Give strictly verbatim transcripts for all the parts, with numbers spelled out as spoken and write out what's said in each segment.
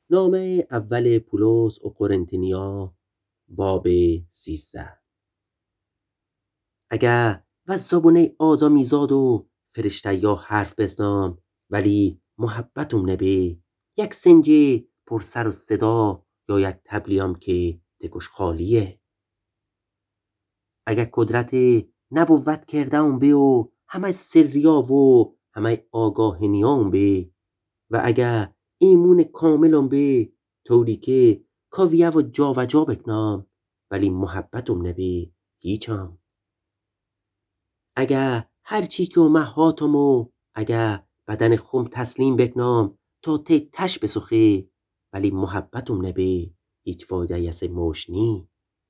نامه اول پولس و قرنتینیا باب سیزده. اگر و زبونه آدمیزاد و فرشته یا حرف بزنام ولی محبتم نبی، یک سنجی پر سر و صدا یا یک تبلیام که تکش خالیه. اگر قدرت نبوت کردم بی و همه سریا و همه آگاهنیام بی، و اگر ایمون کاملم بی طوری که کاویه و جا و جا بکنام ولی محبتم نبی هیچم. اگر هرچی که محاتم و اگر بدن خم تسلیم بکنام تا تی تش بسخی ولی محبتم نبی هیچ فایده یس موشنی.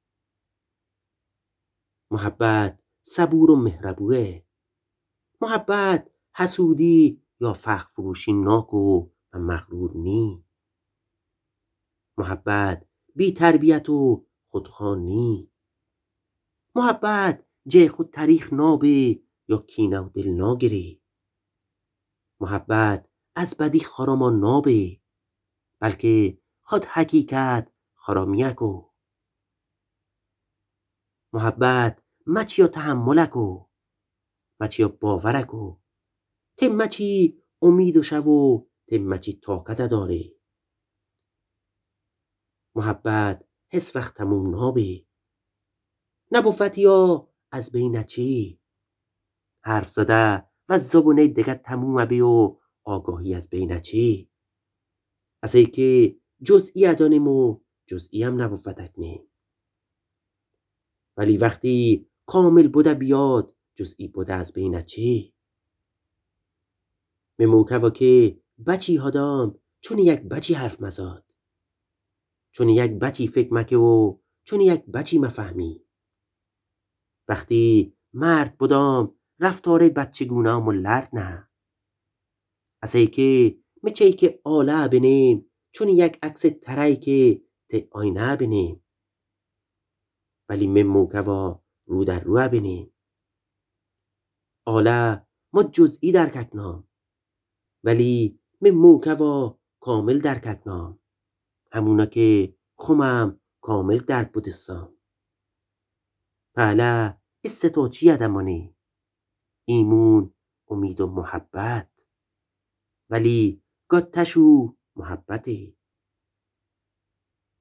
محبت صبور و مهربوه. محبت حسودی یا فخر فروشی ناکو و مغرور نی. محبت بی تربیت و خودخوانی. محبت جه خود تاریخ نابه یا کینه و دل ناگری. محبت از بدی خرامان نابه بلکه خود حقیقت خرامیکو. محبت مچیا تحملکو مچیا باورکو تی مچی امید و شو تی مچی طاقت داره. محبت حس وقت تموم نابه نبوتیا از بین چی حرف زده و زبونه دیگه تموم بی و آگاهی از بین چی. از ای که جزئی دانیم و جزئی هم نبوتک نیم، ولی وقتی کامل بوده بیاد جزئی بوده از بین چی. مموکه که بچی هادام چون یک بچی حرف مزاد، چون یک بچی فکر مکه و چون یک بچی مفهمی. وقتی مرد بودم رفتار بچگونام و لرد نه. از ای که مچه که آله بینیم چون یک عکس ترایی که تی آینه بینیم، ولی مموکه رو در رو بینیم. آله ما جزئی درک کنم ولی مموکه کامل درک کنم. همونا که خمم کامل درک بودستم. پهلا استا چی ادمانی؟ ایمون، امید و محبت. ولی گاد تشو محبته.